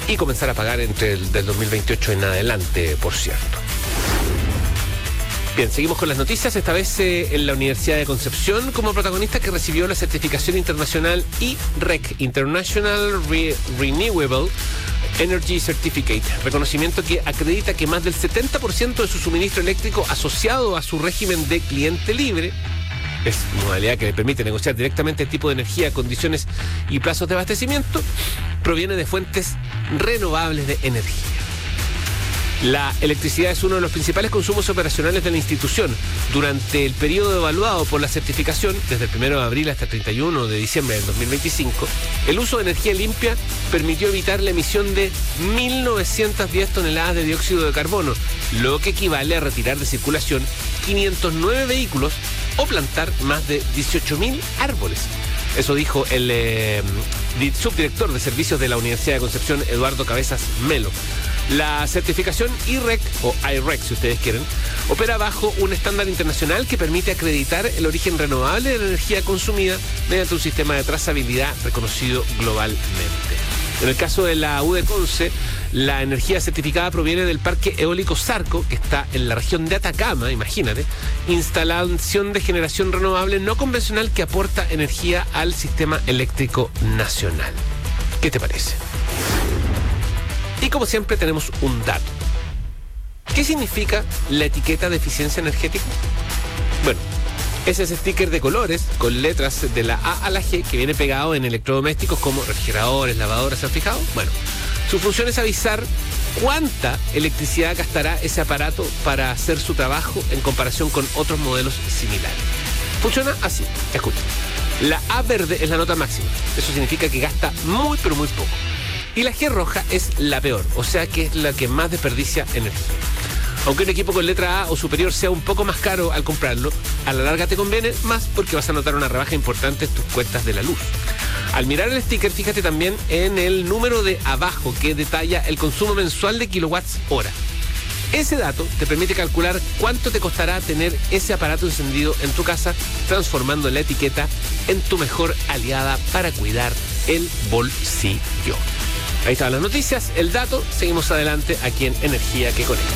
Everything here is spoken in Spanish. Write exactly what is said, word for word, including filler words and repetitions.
y comenzar a pagar entre el del dos mil veintiocho en adelante, por cierto. Bien, seguimos con las noticias, esta vez eh, en la Universidad de Concepción, como protagonista que recibió la certificación internacional I R E C, International Re- Renewable Energy Certificate, reconocimiento que acredita que más del setenta por ciento de su suministro eléctrico asociado a su régimen de cliente libre, es modalidad que le permite negociar directamente el tipo de energía, condiciones y plazos de abastecimiento, proviene de fuentes renovables de energía. La electricidad es uno de los principales consumos operacionales de la institución. Durante el periodo evaluado por la certificación, desde el primero de abril hasta el treinta y uno de diciembre del dos mil veinticinco, el uso de energía limpia permitió evitar la emisión de mil novecientas diez toneladas de dióxido de carbono, lo que equivale a retirar de circulación quinientos nueve vehículos o plantar más de dieciocho mil árboles. Eso dijo el eh, subdirector de servicios de la Universidad de Concepción, Eduardo Cabezas Melo. La certificación I R E C, o I R E C si ustedes quieren, opera bajo un estándar internacional que permite acreditar el origen renovable de la energía consumida mediante un sistema de trazabilidad reconocido globalmente. En el caso de la U de Conce, la energía certificada proviene del parque eólico Sarco, que está en la región de Atacama, imagínate, instalación de generación renovable no convencional que aporta energía al sistema eléctrico nacional. ¿Qué te parece? Y como siempre tenemos un dato. ¿Qué significa la etiqueta de eficiencia energética? Bueno, es ese sticker de colores con letras de la A a la G que viene pegado en electrodomésticos como refrigeradores, lavadoras, ¿se han fijado? Bueno, su función es avisar cuánta electricidad gastará ese aparato para hacer su trabajo en comparación con otros modelos similares. Funciona así, escuchen. La A verde es la nota máxima, eso significa que gasta muy pero muy poco. Y la G roja es la peor, o sea que es la que más desperdicia energía. Aunque un equipo con letra A o superior sea un poco más caro al comprarlo, a la larga te conviene más porque vas a notar una rebaja importante en tus cuentas de la luz. Al mirar el sticker, fíjate también en el número de abajo que detalla el consumo mensual de kilowatts hora. Ese dato te permite calcular cuánto te costará tener ese aparato encendido en tu casa, transformando la etiqueta en tu mejor aliada para cuidar el bolsillo. Ahí estaban las noticias, el dato. Seguimos adelante aquí en Energía que Conecta.